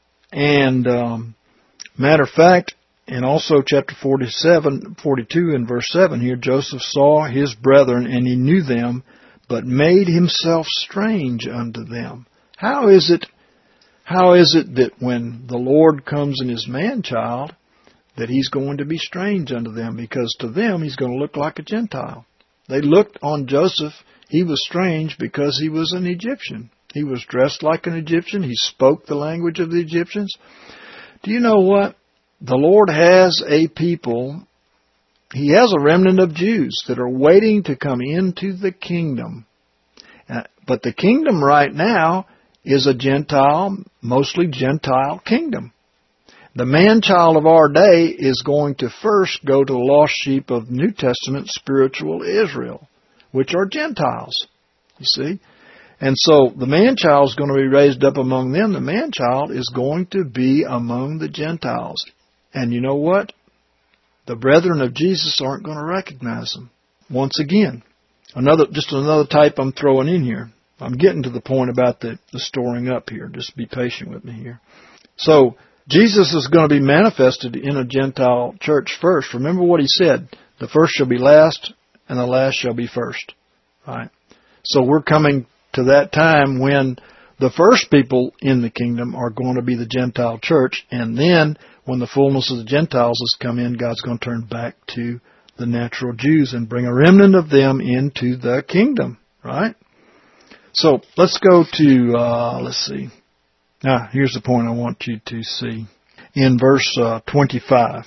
And um, matter of fact, and also chapter forty-seven, forty-two and verse seven here, Joseph saw his brethren, and he knew them, but made himself strange unto them. How is it, how is it that when the Lord comes in his man-child, that he's going to be strange unto them? Because to them, he's going to look like a Gentile. They looked on Joseph, he was strange because he was an Egyptian. He was dressed like an Egyptian. He spoke the language of the Egyptians. Do you know what? The Lord has a people, He has a remnant of Jews that are waiting to come into the kingdom. Uh, but the kingdom right now is a Gentile, mostly Gentile kingdom. The man-child of our day is going to first go to the lost sheep of New Testament spiritual Israel, which are Gentiles, you see. And so the man-child is going to be raised up among them. The man-child is going to be among the Gentiles. And you know what? The brethren of Jesus aren't going to recognize them. Once again, another just another type I'm throwing in here. I'm getting to the point about the, the storing up here. Just be patient with me here. So, Jesus is going to be manifested in a Gentile church first. Remember what He said. The first shall be last, and the last shall be first. Right? So we're coming to that time when the first people in the kingdom are going to be the Gentile church, and then when the fullness of the Gentiles has come in, God's going to turn back to the natural Jews and bring a remnant of them into the kingdom, right? So let's go to, uh, let's see. Now, here's the point I want you to see. In verse uh, twenty-five,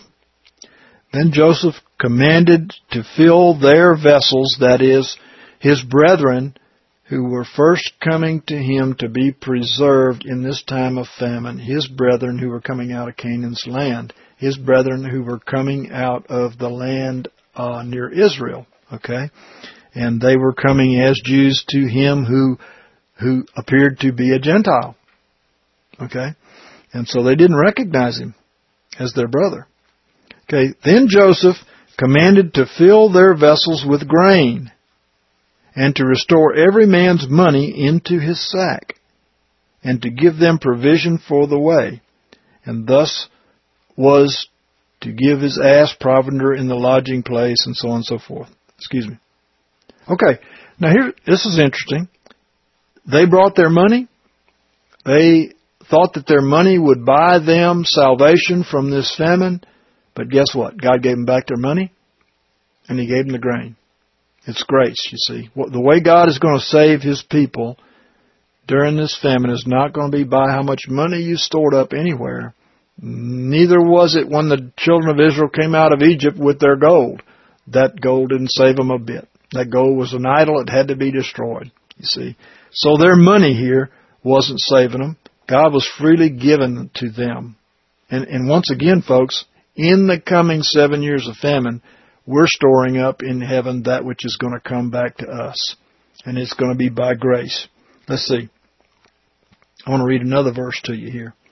then Joseph commanded to fill their vessels, that is, his brethren, who were first coming to him to be preserved in this time of famine, his brethren who were coming out of Canaan's land, his brethren who were coming out of the land uh, near Israel, okay? And they were coming as Jews to him who who appeared to be a Gentile, okay? And so they didn't recognize him as their brother. Okay, then Joseph commanded to fill their vessels with grain, and to restore every man's money into his sack, and to give them provision for the way, and thus was to give his ass provender in the lodging place, and so on and so forth. Excuse me. Okay, now here, this is interesting. They brought their money. They thought that their money would buy them salvation from this famine, but guess what? God gave them back their money, and He gave them the grain. It's grace, you see. The way God is going to save His people during this famine is not going to be by how much money you stored up anywhere. Neither was it when the children of Israel came out of Egypt with their gold. That gold didn't save them a bit. That gold was an idol. It had to be destroyed, you see. So their money here wasn't saving them. God was freely given to them. And, and once again, folks, in the coming seven years of famine, we're storing up in heaven that which is going to come back to us. And it's going to be by grace. Let's see. I want to read another verse to you here.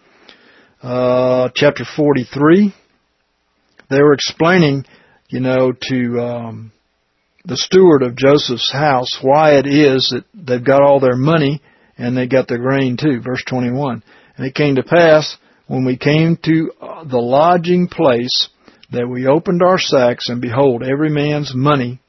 Uh, chapter forty-three. They were explaining, you know, to um, the steward of Joseph's house why it is that they've got all their money and they got their grain too. Verse twenty-one. And it came to pass, when we came to the lodging place, that we opened our sacks, and behold, every man's money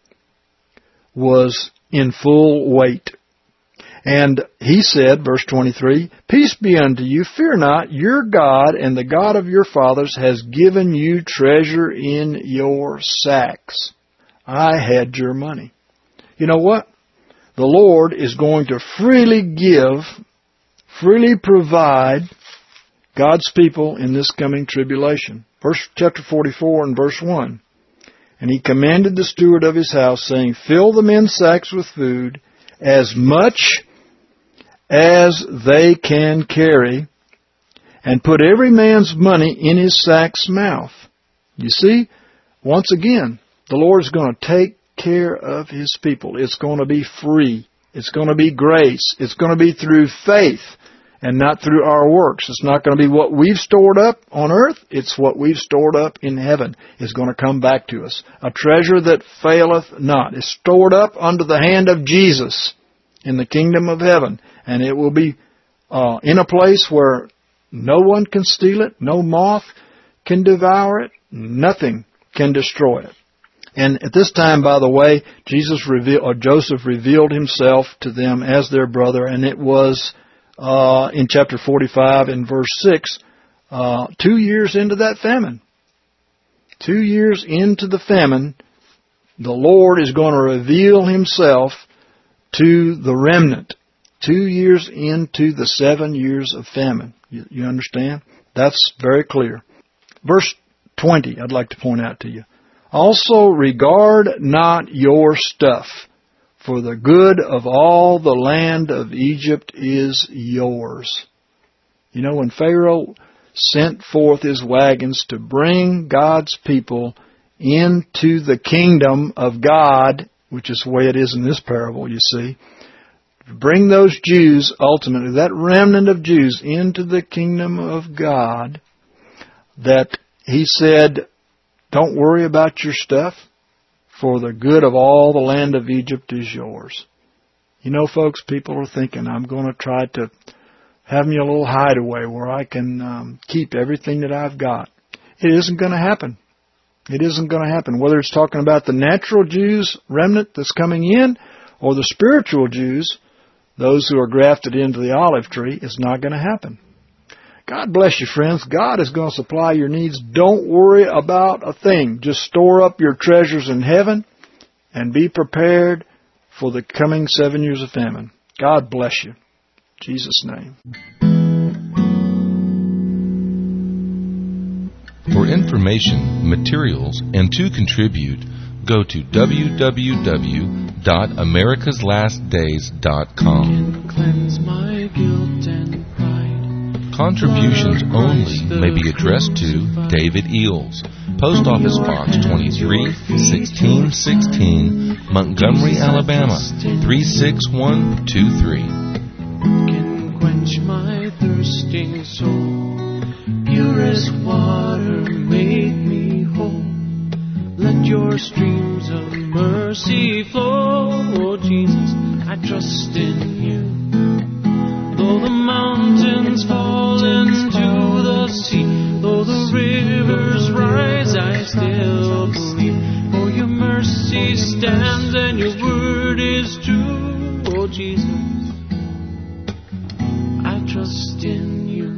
was in full weight. And he said, verse twenty-three, Peace be unto you, fear not, your God and the God of your fathers has given you treasure in your sacks. I had your money. You know what? The Lord is going to freely give, freely provide God's people in this coming tribulation. Verse chapter forty-four and verse one. And he commanded the steward of his house, saying, Fill the men's sacks with food, as much as they can carry, and put every man's money in his sack's mouth. You see, once again, the Lord is going to take care of His people. It's going to be free. It's going to be grace. It's going to be through faith and not through our works. It's not going to be what we've stored up on earth. It's what we've stored up in heaven. It's going to come back to us. A treasure that faileth not. It's stored up under the hand of Jesus in the kingdom of heaven. And it will be uh, in a place where no one can steal it. No moth can devour it. Nothing can destroy it. And at this time, by the way, Jesus revealed, or Joseph revealed himself to them as their brother, and it was uh, in chapter forty-five and verse six, uh, two years into that famine. Two years into the famine, the Lord is going to reveal Himself to the remnant. Two years into the seven years of famine. You, you understand? That's very clear. Verse twenty, I'd like to point out to you. Also regard not your stuff, for the good of all the land of Egypt is yours. You know, when Pharaoh sent forth his wagons to bring God's people into the kingdom of God, which is the way it is in this parable, you see, to bring those Jews, ultimately, that remnant of Jews, into the kingdom of God, that He said, don't worry about your stuff, for the good of all the land of Egypt is yours. You know, folks, people are thinking, I'm going to try to have me a little hideaway where I can um, keep everything that I've got. It isn't going to happen. It isn't going to happen. Whether it's talking about the natural Jews remnant that's coming in, or the spiritual Jews those who are grafted into the olive tree, it's not going to happen. God bless you, friends. God is going to supply your needs. Don't worry about a thing. Just store up your treasures in heaven and be prepared for the coming seven years of famine. God bless you. In Jesus' name. For information, materials, and to contribute, go to w w w dot americas last days dot com. Cleanse my guilt and pride. Contributions only may be addressed to David Eels, Post Office Box twenty-three, sixteen sixteen, Montgomery, Alabama, three six one two three. Can quench my thirsting soul. Purest water make me whole. Let your streams of mercy flow. Oh Jesus, I trust in you. Though the mountains fall into the sea, though the rivers rise, I still believe. For your mercy stands and your word is true. Oh Jesus, I trust in you.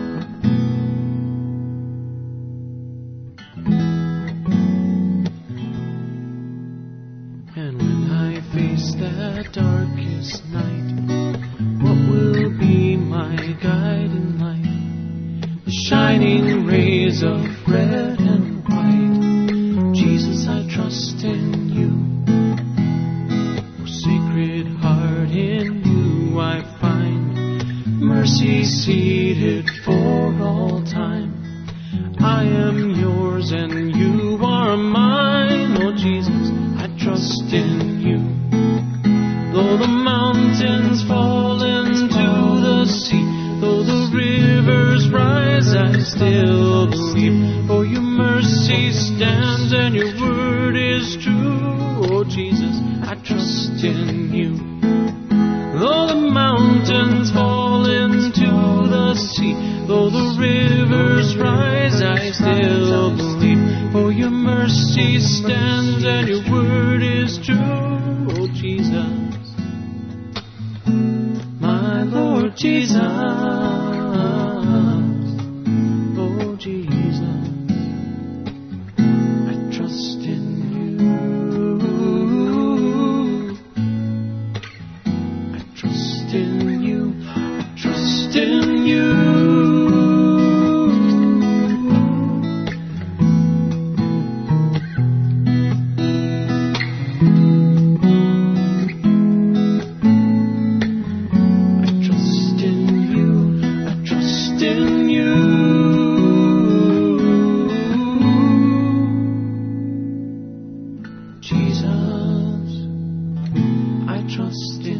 And when I face that darkest night, what will be my guiding light? The shining rays of red and white. Jesus, I trust in you. Oh, Sacred Heart, in you I find mercy seated for all time. I am yours and you are mine. Oh Jesus, I trust in you. Though the mountains fall into the sea, though the rivers rise, I still believe. For your mercy stands and your word is true. Oh Jesus, I trust in you. Though the mountains fall into the sea, though the rivers rise, I still believe. For your mercy stands and your word is true. Oh Jesus, my Lord Jesus, oh Jesus, I trust in you. I trust in you. I trust in you. Jesus, I trust in